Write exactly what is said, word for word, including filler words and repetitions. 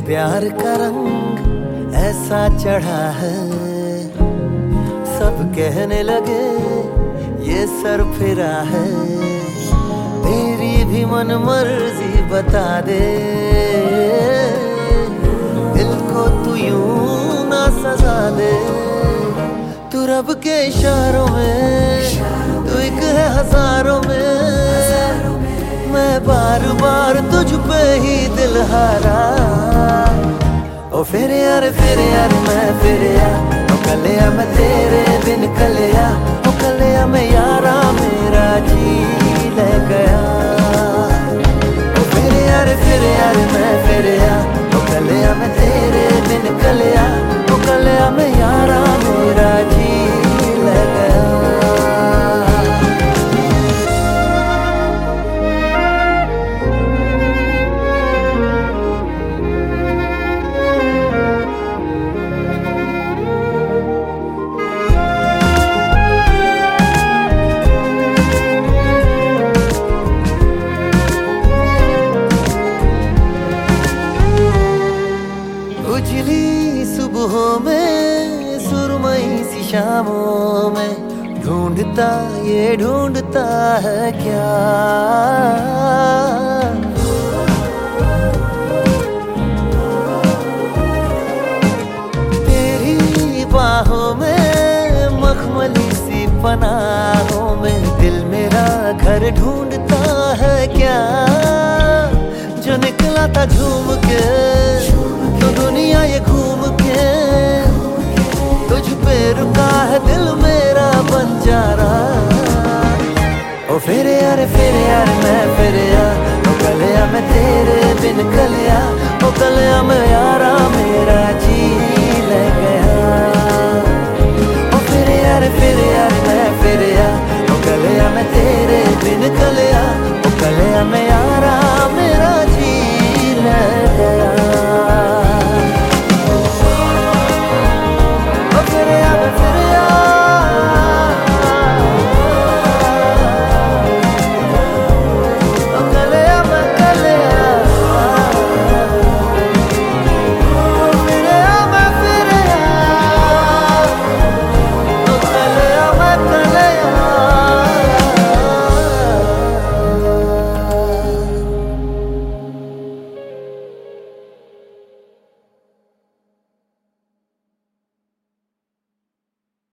प्यार का रंग ऐसा चढ़ा है, सब कहने लगे ये सर फिरा है। तेरी भी मन मर्जी बता दे, दिल को तू यूं ना सजा दे। तू रब के इशारों में, तू एक है हजारों में। मैं बार बार तुझ पे ही दिल हारा। ओ फिर यार फिर यार मैं फिर या ओ कलिया मैं तेरे बिन कलिया। ओ कलिया मैं यारा मेरा जी ले गया। ओ फिर यार फिर यार मैं फिर या ओ कलिया मैं तेरे बिन कलिया। ओ कलिया मैं यारा मेरा जी ले गया। उजली सुबहों में, सुरमई सी शामों में, ढूंढता ये ढूंढता है क्या। तेरी बाहों में, मखमली सी पनाहों में, दिल मेरा घर ढूंढता है क्या। जो निकला था झूम के तो दुनिया ये घूम के, तुझ पे रुका है दिल मेरा बंजारा। ओ फिर यार फिर यार मैं फिर या ओ कलिया मैं तेरे बिन कलिया। ओ कलिया मैं यारा मेरा